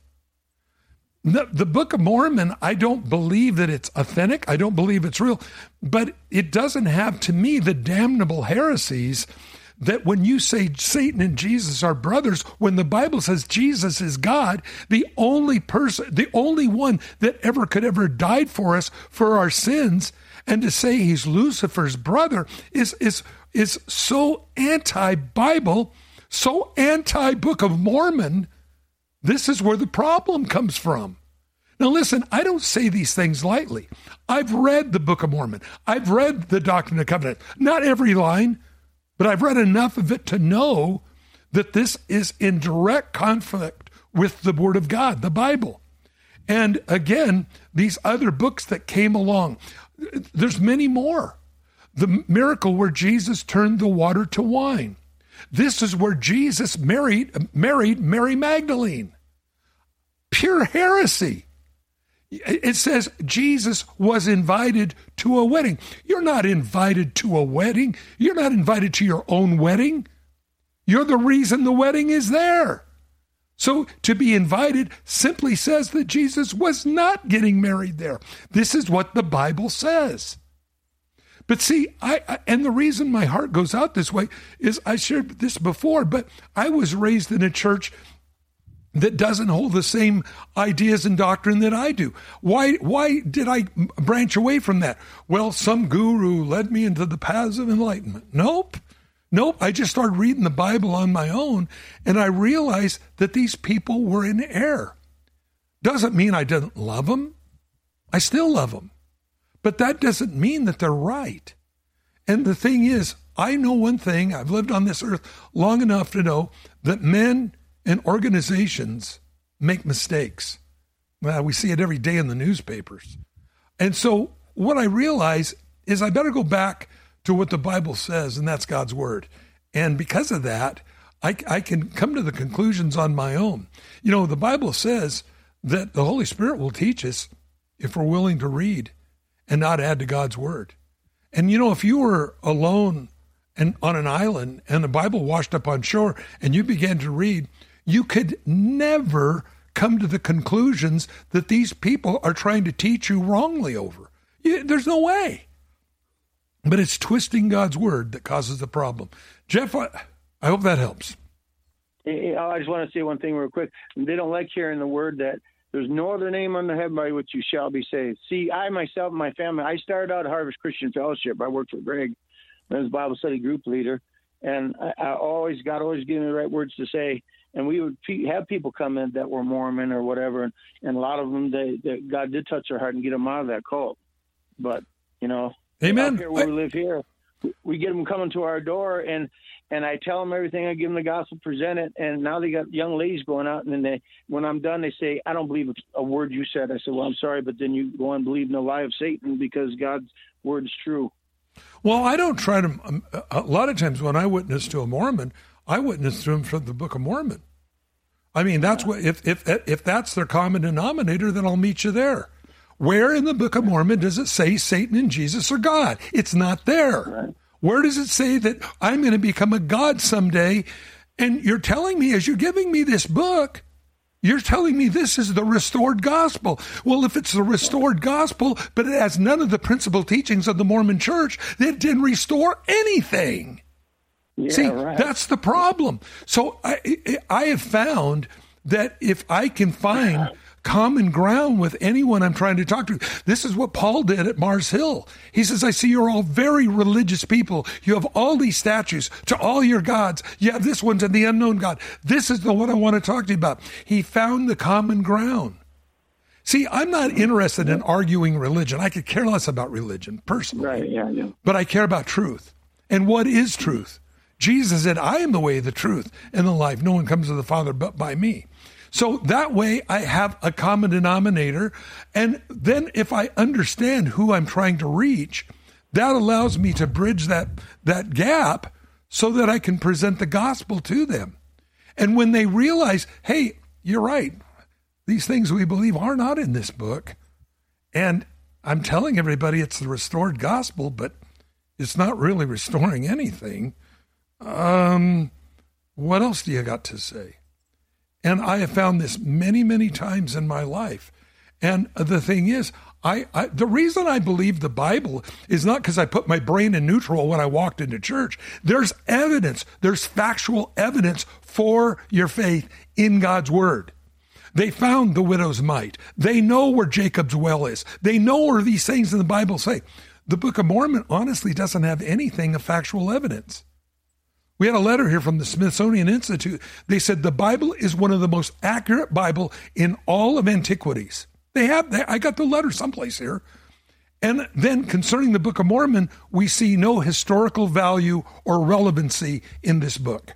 The, the Book of Mormon, I don't believe that it's authentic. I don't believe it's real. But it doesn't have, to me, the damnable heresies that when you say Satan and Jesus are brothers, when the Bible says Jesus is God, the only person, the only one that ever could ever died for us for our sins, and to say he's Lucifer's brother is is is so anti-Bible, so anti-Book of Mormon. This is where the problem comes from. Now listen, I don't say these things lightly. I've read the Book of Mormon. I've read the Doctrine and Covenants. Not every line, but I've read enough of it to know that this is in direct conflict with the Word of God, the Bible. And again, these other books that came along, there's many more. The miracle where Jesus turned the water to wine. This is where Jesus married, married Mary Magdalene. Pure heresy. It says Jesus was invited to a wedding. You're not invited to a wedding. You're not invited to your own wedding. You're the reason the wedding is there. So to be invited simply says that Jesus was not getting married there. This is what the Bible says. But see, I, I and the reason my heart goes out this way is I shared this before, but I was raised in a church that doesn't hold the same ideas and doctrine that I do. Why, why did I branch away from that? Well, some guru led me into the paths of enlightenment. Nope. Nope. I just started reading the Bible on my own, and I realized that these people were in error. Doesn't mean I didn't love them. I still love them. But that doesn't mean that they're right. And the thing is, I know one thing. I've lived on this earth long enough to know that men and organizations make mistakes. Well, we see it every day in the newspapers. And so what I realize is I better go back to what the Bible says, and that's God's word. And because of that, I, I can come to the conclusions on my own. You know, the Bible says that the Holy Spirit will teach us if we're willing to read and not add to God's word. And, you know, if you were alone and on an island and the Bible washed up on shore and you began to read, you could never come to the conclusions that these people are trying to teach you wrongly over. You, there's no way. But it's twisting God's word that causes the problem. Jeff, I, I hope that helps. I just want to say one thing real quick. They don't like hearing the word that there's no other name under heaven by which you shall be saved. See, I myself and my family, I started out at Harvest Christian Fellowship. I worked with Greg. I was Bible study group leader. And I, I always, God always gave me the right words to say. And we would have people come in that were Mormon or whatever. And, and a lot of them, they, they, God did touch their heart and get them out of that cult. But, you know, Amen. Out here where I, we live here, we get them coming to our door, and, and I tell them everything. I give them the gospel, present it, and now they got young ladies going out, and then they, when I'm done, they say, I don't believe a word you said. I said, well, I'm sorry, but then you go and believe in the lie of Satan because God's word is true. Well, I don't try to, um, a lot of times when I witness to a Mormon, I witness to him from the Book of Mormon. I mean, that's what, if, if, if that's their common denominator, then I'll meet you there. Where in the Book of Mormon does it say Satan and Jesus are God? It's not there. Right. Where does it say that I'm going to become a God someday? And you're telling me, as you're giving me this book, you're telling me this is the restored gospel. Well, if it's the restored gospel, but it has none of the principal teachings of the Mormon church, it didn't restore anything. Yeah, See, right. That's the problem. So I, I have found that if I can find common ground with anyone I'm trying to talk to. This is what Paul did at Mars Hill. He says, I see you're all very religious people. You have all these statues to all your gods. You have this one to the unknown God. This is the one I want to talk to you about. He found the common ground. See, I'm not interested in arguing religion. I could care less about religion personally. Right, yeah, yeah. But I care about truth. And what is truth? Jesus said, I am the way, the truth, and the life. No one comes to the Father but by me. So that way I have a common denominator. And then if I understand who I'm trying to reach, that allows me to bridge that, that gap so that I can present the gospel to them. And when they realize, hey, you're right, these things we believe are not in this book. And I'm telling everybody it's the restored gospel, but it's not really restoring anything. Um, what else do you got to say? And I have found this many, many times in my life. And the thing is, I, I the reason I believe the Bible is not because I put my brain in neutral when I walked into church. There's evidence. There's factual evidence for your faith in God's word. They found the widow's mite. They know where Jacob's well is. They know where these things in the Bible say. The Book of Mormon honestly doesn't have anything of factual evidence. We had a letter here from the Smithsonian Institute. They said the Bible is one of the most accurate Bible in all of antiquities. They have, they, I got the letter someplace here. And then concerning the Book of Mormon, we see no historical value or relevancy in this book.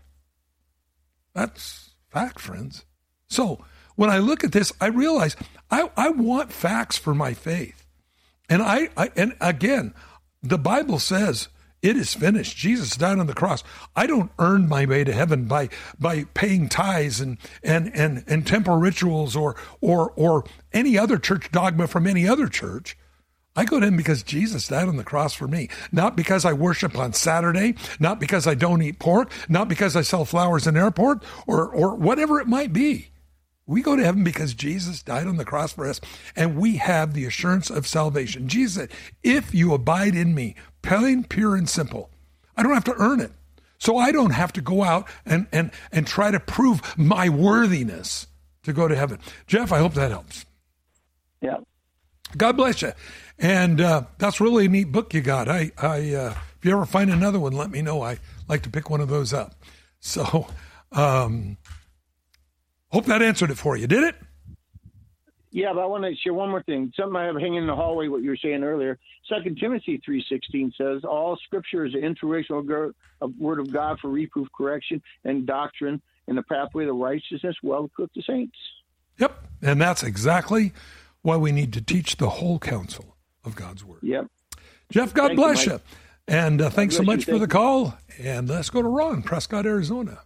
That's fact, friends. So when I look at this, I realize I, I want facts for my faith. And I, I and again, the Bible says it is finished. Jesus died on the cross. I don't earn my way to heaven by by paying tithes and and and, and temple rituals or or or any other church dogma from any other church. I go to him because Jesus died on the cross for me. Not because I worship on Saturday, not because I don't eat pork, not because I sell flowers in airport, or or whatever it might be. We go to heaven because Jesus died on the cross for us, and we have the assurance of salvation. Jesus said, if you abide in me, plain, pure, and simple, I don't have to earn it. So I don't have to go out and, and, and try to prove my worthiness to go to heaven. Jeff, I hope that helps. Yeah. God bless you. And uh, that's really a neat book you got. I, I uh, if you ever find another one, let me know. I like to pick one of those up. So, um, hope that answered it for you. Did it? Yeah, but I want to share one more thing. Something I have hanging in the hallway, what you were saying earlier. Second Timothy three sixteen says, all scripture is an inspirational word of God for reproof, correction, and doctrine in the pathway of righteousness, well-equipped to saints. Yep, and that's exactly why we need to teach the whole counsel of God's word. Yep. Jeff, God Thank bless you. you. And uh, thanks so bless much you. for the Thank call. And let's go to Ron, Prescott, Arizona.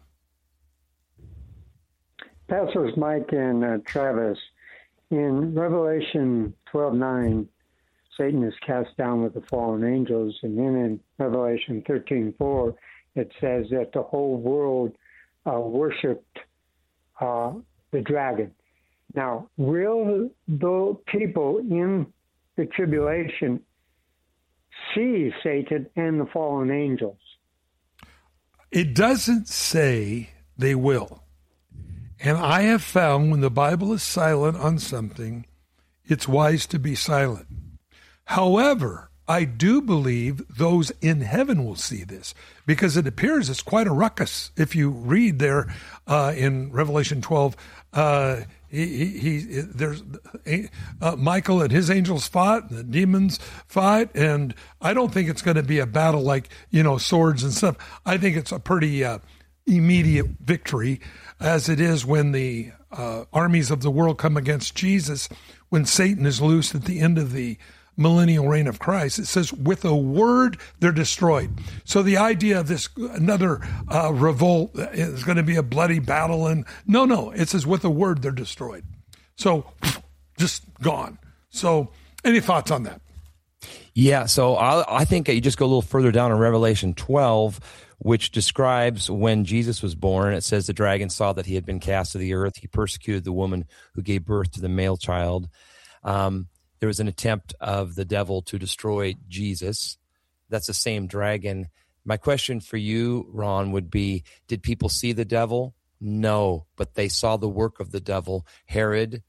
Pastors Mike and uh, Travis, in Revelation twelve nine, Satan is cast down with the fallen angels, and then in Revelation thirteen four, it says that the whole world uh, worshipped uh, the dragon. Now, will the people in the tribulation see Satan and the fallen angels? It doesn't say they will. And I have found when the Bible is silent on something, it's wise to be silent. However, I do believe those in heaven will see this, because it appears it's quite a ruckus. If you read there uh, in Revelation twelve, uh, he, he, he there's uh, Michael and his angels fought, and the demons fight, and I don't think it's going to be a battle like, you know, swords and stuff. I think it's a pretty uh, immediate victory, as it is when the uh, armies of the world come against Jesus, when Satan is loosed at the end of the millennial reign of Christ. It says, with a word, they're destroyed. So the idea of this, another uh, revolt is going to be a bloody battle, and no, no, it says with a word, they're destroyed. So just gone. So any thoughts on that? Yeah, so I, I think you just go a little further down in Revelation twelve, which describes when Jesus was born. It says the dragon saw that he had been cast to the earth. He persecuted the woman who gave birth to the male child. Um, there was an attempt of the devil to destroy Jesus. That's the same dragon. My question for you, Ron, would be, did people see the devil? No, but they saw the work of the devil. Herod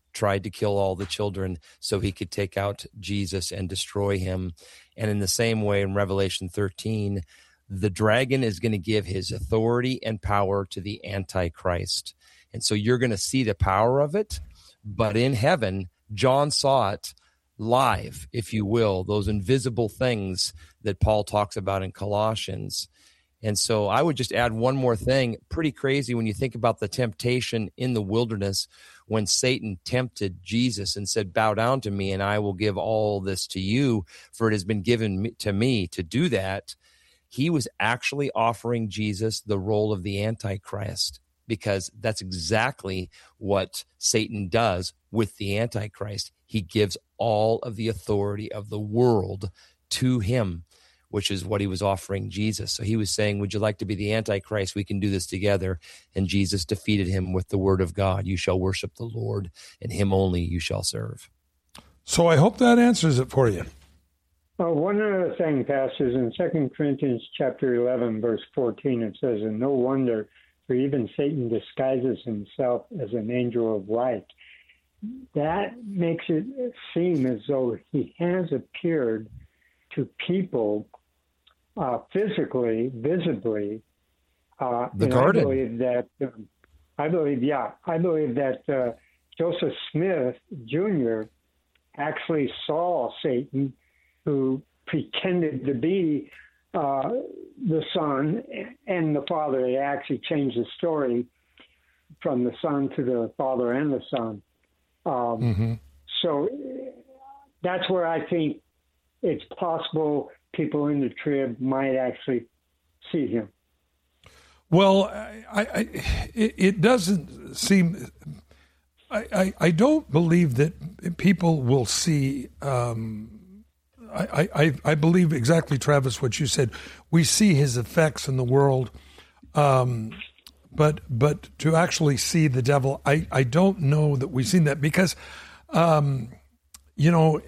tried to kill all the children so he could take out Jesus and destroy him. And in the same way, in Revelation thirteen, the dragon is going to give his authority and power to the Antichrist. And so you're going to see the power of it. But in heaven, John saw it live, if you will, those invisible things that Paul talks about in Colossians. And so I would just add one more thing. Pretty crazy when you think about the temptation in the wilderness when Satan tempted Jesus and said, bow down to me and I will give all this to you, for it has been given to me to do that. He was actually offering Jesus the role of the Antichrist, because that's exactly what Satan does with the Antichrist. He gives all of the authority of the world to him, which is what he was offering Jesus. So he was saying, would you like to be the Antichrist? We can do this together. And Jesus defeated him with the word of God. You shall worship the Lord, and him only you shall serve. So I hope that answers it for you. Oh, one other thing, pastors, in Second Corinthians chapter eleven, verse fourteen, it says, and no wonder, for even Satan disguises himself as an angel of light. That makes it seem as though he has appeared to people uh, physically, visibly. Uh, the and garden. I believe that, um, I believe, yeah, I believe that uh, Joseph Smith Junior actually saw Satan, who pretended to be uh, the Son and the Father. They actually changed the story from the Son to the Father and the Son. Um, mm-hmm. So that's where I think it's possible people in the trib might actually see him. Well, I, I, it, it doesn't seem. I, I, I don't believe that people will see. Um, I, I, I believe exactly, Travis, what you said. We see his effects in the world, um, but but to actually see the devil, I, I don't know that we've seen that, because, um, you know,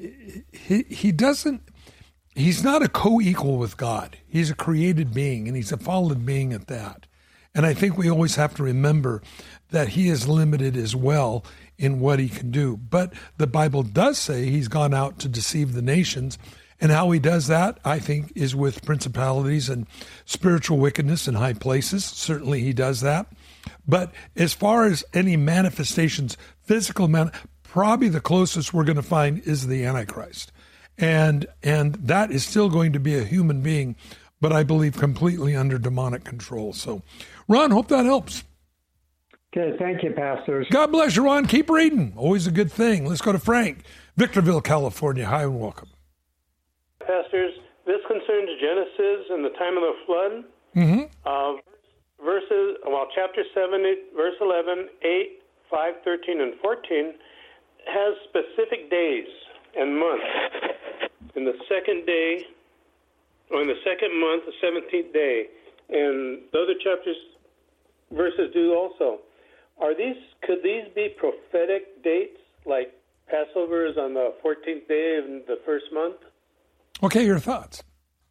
he he doesn't. He's not a co-equal with God. He's a created being, and he's a fallen being at that. And I think we always have to remember that he is limited as well in what he can do. But the Bible does say he's gone out to deceive the nations. And how he does that, I think, is with principalities and spiritual wickedness in high places. Certainly he does that. But as far as any manifestations, physical man, probably the closest we're going to find is the Antichrist. And and that is still going to be a human being, but I believe completely under demonic control. So, Ron, hope that helps. Okay, thank you, pastors. God bless you, Ron. Keep reading. Always a good thing. Let's go to Frank, Victorville, California. Hi and welcome. Pastors, this concerns Genesis and the time of the flood. Mm-hmm. Uh, verses, well, chapter seven, verse eleven, eight, five, thirteen, and fourteen has specific days and months. In the second day, or in the second month, the seventeenth day, and the other chapters, verses do also. Are these, could these be prophetic dates, like Passover is on the fourteenth day of the first month? Okay, your thoughts.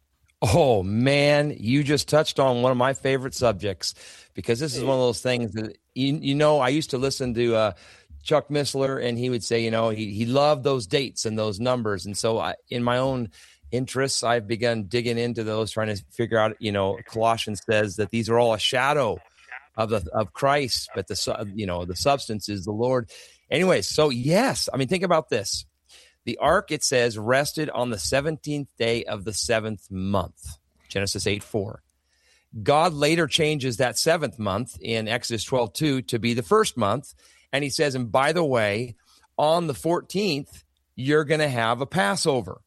Oh, man, you just touched on one of my favorite subjects, because this is one of those things that, you, you know, I used to listen to uh, Chuck Missler, and he would say, you know, he, he loved those dates and those numbers. And so I, in my own interests, I've begun digging into those, trying to figure out, you know, Colossians says that these are all a shadow of the of Christ, but the, you know, the substance is the Lord. Anyways, so yes, I mean, think about this. The ark, it says, rested on the seventeenth day of the seventh month, Genesis eight four. God later changes that seventh month in Exodus twelve two to be the first month. And he says, and by the way, on the fourteenth, you're going to have a Passover.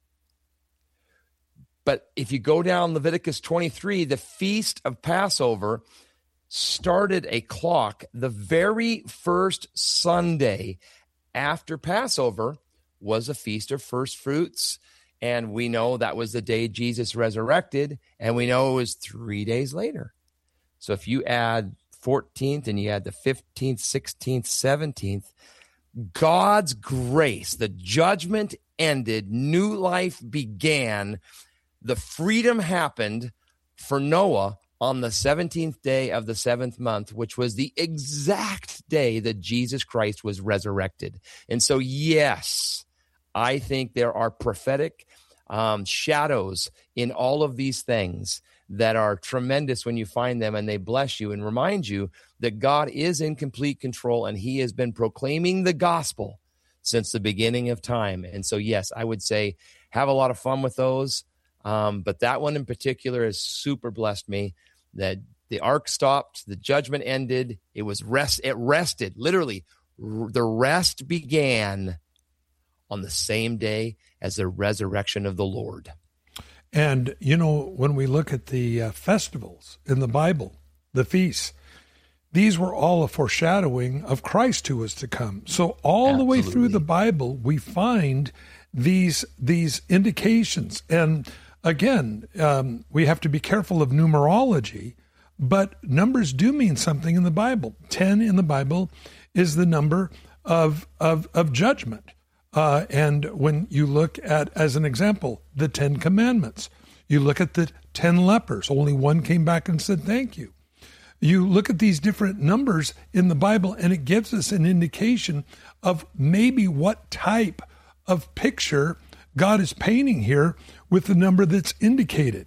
But if you go down Leviticus twenty-three, the feast of Passover started a clock. The very first Sunday after Passover was a feast of first fruits. And we know that was the day Jesus resurrected. And we know it was three days later. So if you add fourteenth and you add the fifteenth, sixteenth, seventeenth, God's grace, the judgment ended, new life began, the freedom happened for Noah on the seventeenth day of the seventh month, which was the exact day that Jesus Christ was resurrected. And so, yes, I think there are prophetic um, shadows in all of these things that are tremendous when you find them, and they bless you and remind you that God is in complete control, and he has been proclaiming the gospel since the beginning of time. And so, yes, I would say have a lot of fun with those. Um, but that one in particular has super blessed me, that the ark stopped, the judgment ended. It was rest. It rested, literally. R- the rest began on the same day as the resurrection of the Lord. And, you know, when we look at the uh, festivals in the Bible, the feasts, these were all a foreshadowing of Christ who was to come. So all Absolutely. the way through the Bible, we find these these indications. And again, um, we have to be careful of numerology, but numbers do mean something in the Bible. Ten in the Bible is the number of of, of judgment. Uh, and when you look at, as an example, the Ten Commandments, you look at the ten lepers, only one came back and said thank you. You look at these different numbers in the Bible, and it gives us an indication of maybe what type of picture God is painting here with the number that's indicated.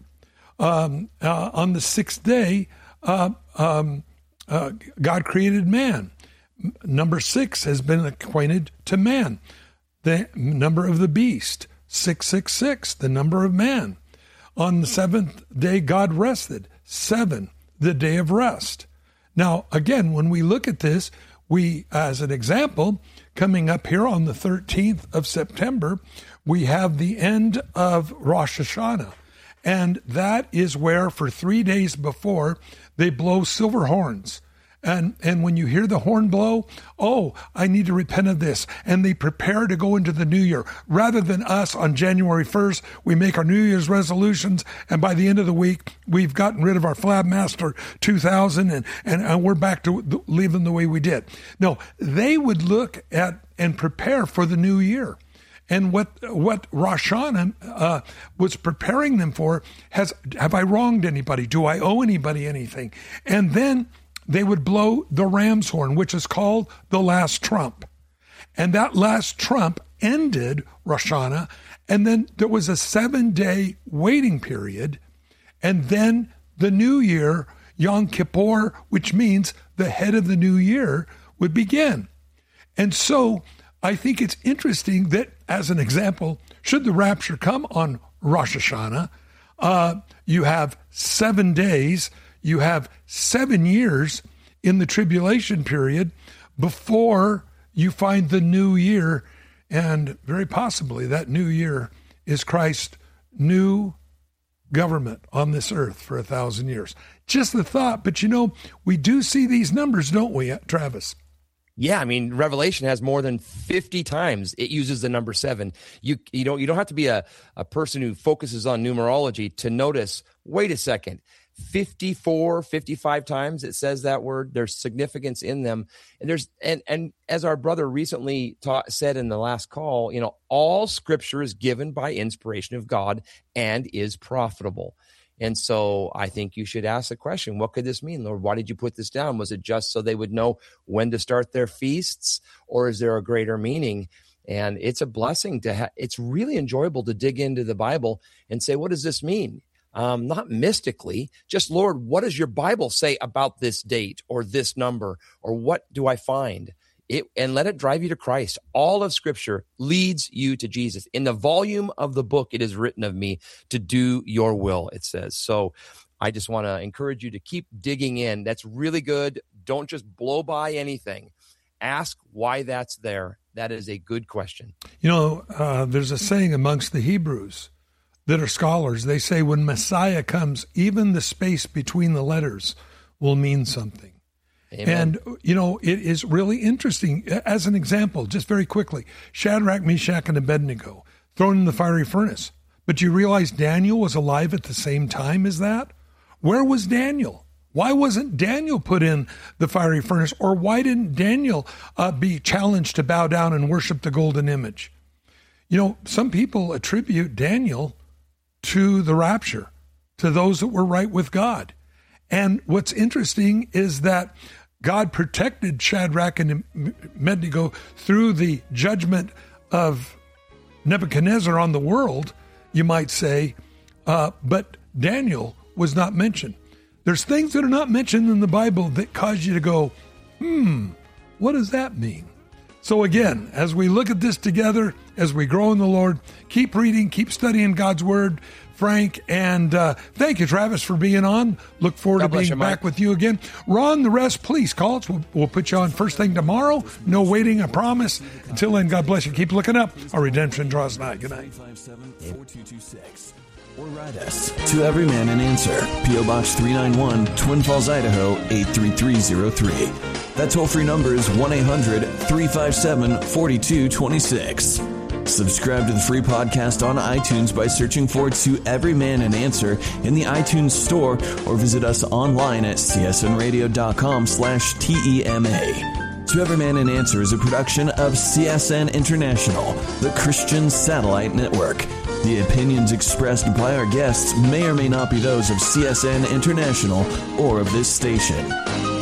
Um, uh, on the sixth day, uh, um, uh, God created man. Number six has been acquainted to man. The number of the beast, six six six, the number of man. On the seventh day, God rested, seven, the day of rest. Now, again, when we look at this, we, as an example, coming up here on the thirteenth of September, we have the end of Rosh Hashanah. And that is where, for three days before, they blow silver horns. And and when you hear the horn blow, oh, I need to repent of this. And they prepare to go into the new year. Rather than us on January first, we make our New Year's resolutions. And by the end of the week, we've gotten rid of our Flabmaster two thousand and, and, and we're back to living the way we did. No, they would look at and prepare for the new year. And what what Rosh Hashanah uh, was preparing them for has, have I wronged anybody? Do I owe anybody anything? And then they would blow the ram's horn, which is called the last trump. And that last trump ended Rosh Hashanah, and then there was a seven-day waiting period, and then the new year, Yom Kippur, which means the head of the new year, would begin. And so I think it's interesting that, as an example, should the rapture come on Rosh Hashanah, uh, you have seven days, you have seven years in the tribulation period before you find the new year. And very possibly that new year is Christ's new government on this earth for a thousand years. Just the thought. But, you know, we do see these numbers, don't we, Travis? Yeah, I mean, Revelation has more than fifty times it uses the number seven. You you don't you don't have to be a, a person who focuses on numerology to notice, wait a second, fifty-four, fifty-five times it says that word. There's significance in them. And there's and and as our brother recently taught, said in the last call, you know, all scripture is given by inspiration of God and is profitable. And so I think you should ask the question, what could this mean, Lord? Why did you put this down? Was it just so they would know when to start their feasts, or is there a greater meaning? And it's a blessing to have, it's really enjoyable to dig into the Bible and say, what does this mean? Um, not mystically, just, Lord, what does your Bible say about this date or this number, or what do I find? It, and let it drive you to Christ. All of Scripture leads you to Jesus. In the volume of the book, it is written of me to do your will, it says. So I just want to encourage you to keep digging in. That's really good. Don't just blow by anything. Ask why that's there. That is a good question. You know, uh, there's a saying amongst the Hebrews that are scholars. They say when Messiah comes, even the space between the letters will mean something. Amen. And, you know, it is really interesting. As an example, just very quickly, Shadrach, Meshach, and Abednego thrown in the fiery furnace. But you realize Daniel was alive at the same time as that? Where was Daniel? Why wasn't Daniel put in the fiery furnace? Or why didn't Daniel uh, be challenged to bow down and worship the golden image? You know, some people attribute Daniel to the rapture, to those that were right with God. And what's interesting is that God protected Shadrach and Abednego through the judgment of Nebuchadnezzar on the world, you might say, uh, but Daniel was not mentioned. There's things that are not mentioned in the Bible that cause you to go, hmm, what does that mean? So again, as we look at this together, as we grow in the Lord, keep reading, keep studying God's Word, Frank, and uh, thank you, Travis, for being on. Look forward God to being you, back Mike. with you again. Ron, the rest, please call us. We'll, we'll put you on first thing tomorrow. No waiting, I promise. Until then, God bless you. Keep looking up. Our redemption draws nigh. Good night. Or write us to Every Man an Answer, P O Box three ninety-one, Twin Falls, Idaho eight three three zero three. That toll-free number is one eight hundred three five seven four two two six. Subscribe to the free podcast on iTunes by searching for To Every Man an Answer in the iTunes store, or visit us online at csnradio.com slash TEMA. To Every Man an Answer is a production of C S N International, the Christian Satellite Network. The opinions expressed by our guests may or may not be those of C S N International or of this station.